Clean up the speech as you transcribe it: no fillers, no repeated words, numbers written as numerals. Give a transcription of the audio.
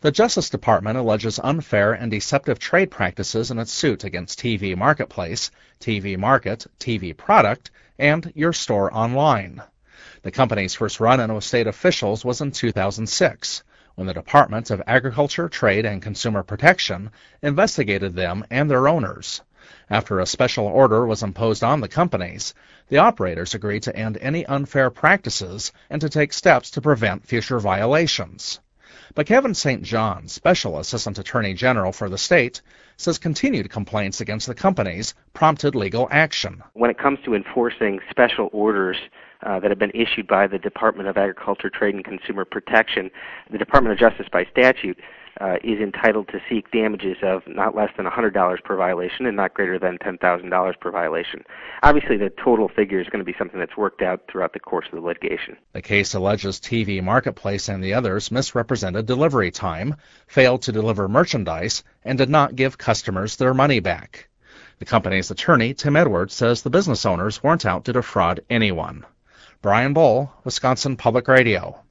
The Justice Department alleges unfair and deceptive trade practices in its suit against TV Marketplace, TV Market, TV Product, and Your Store Online. The company's first run-in with state officials was in 2006, when the Department of Agriculture, Trade, and Consumer Protection investigated them and their owners. After a special order was imposed on the companies, the operators agreed to end any unfair practices and to take steps to prevent future violations. But Kevin St. John, Special Assistant Attorney General for the state, says continued complaints against the companies prompted legal action. When it comes to enforcing special orders that have been issued by the Department of Agriculture, Trade, and Consumer Protection, the Department of Justice by statute is entitled to seek damages of not less than $100 per violation and not greater than $10,000 per violation. Obviously, the total figure is going to be something that's worked out throughout the course of the litigation. The case alleges TV Marketplace and the others misrepresented delivery time, failed to deliver merchandise, and did not give customers their money back. The company's attorney, Tim Edwards, says the business owners weren't out to defraud anyone. Brian Bull, Wisconsin Public Radio.